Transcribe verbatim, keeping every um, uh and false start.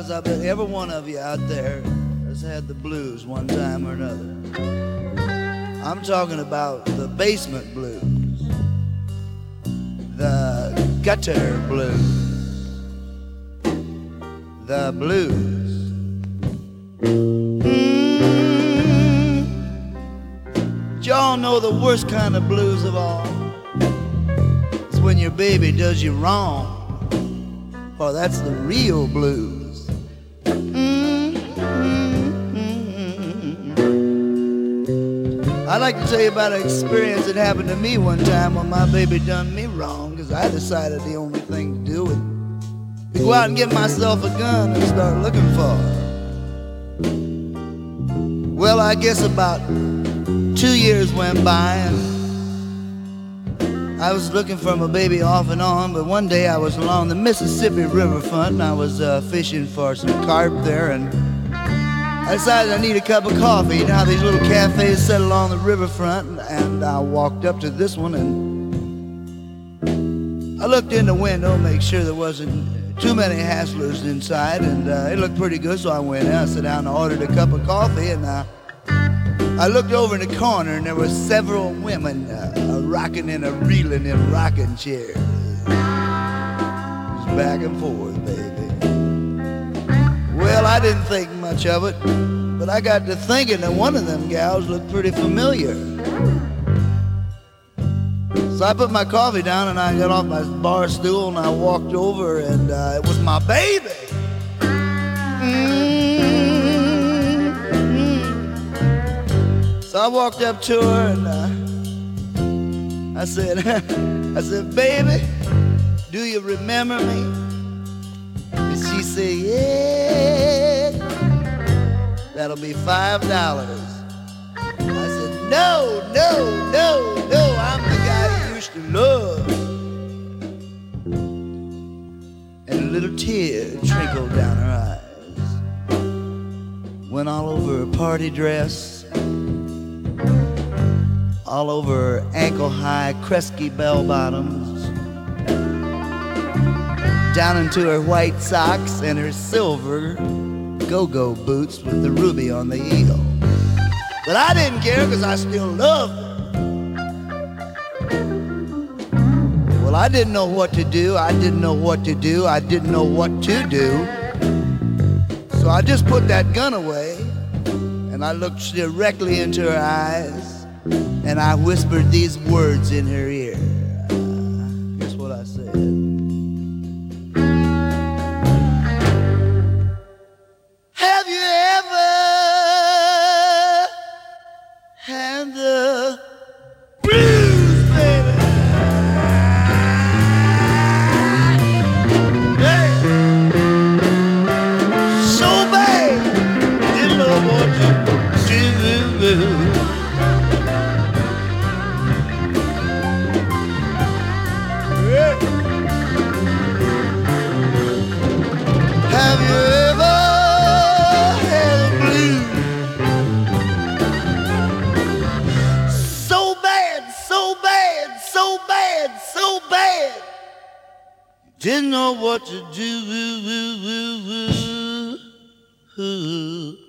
because I bet every one of you out there has had the blues one time or another. I'm talking about the basement blues, the gutter blues, the blues. Mm. But y'all know the worst kind of blues of all? It's when your baby does you wrong. Oh, that's the real blues. Mm-hmm. I'd like to tell you about an experience that happened to me one time when my baby done me wrong, because I decided the only thing to do was to go out and get myself a gun and start looking for her. Well, I guess about two years went by and I was looking for my baby off and on, but one day I was along the Mississippi riverfront and I was uh, fishing for some carp there, and I decided I need a cup of coffee. You know how these little cafes set along the riverfront, and, and I walked up to this one and I looked in the window, make sure there wasn't too many hustlers inside, and uh, it looked pretty good, so I went in, I sat down and ordered a cup of coffee, and uh, I looked over in the corner and there were several women uh, rocking and a reeling in rocking chairs. Just back and forth, baby. Well, I didn't think much of it, but I got to thinking that one of them gals looked pretty familiar. So I put my coffee down and I got off my bar stool and I walked over, and uh, it was my baby. Mm. So I walked up to her and uh, I said, I said, baby, do you remember me? And she said, yeah, that'll be five dollars. I said, no, no, no, no, I'm the guy you used to love. And a little tear trickled down her eyes, went all over her party dress, all over her ankle-high Kresge bell-bottoms, down into her white socks and her silver go-go boots with the ruby on the heel. But I didn't care because I still loved her. Well, I didn't know what to do, I didn't know what to do, I didn't know what to do. So I just put that gun away and I looked directly into her eyes, and I whispered these words in her ear. Guess what I said? Have you ever had the blues, baby? Hey, so bad, didn't know what to do. Have you ever had a blues? So bad, so bad, so bad, so bad, didn't know what to do.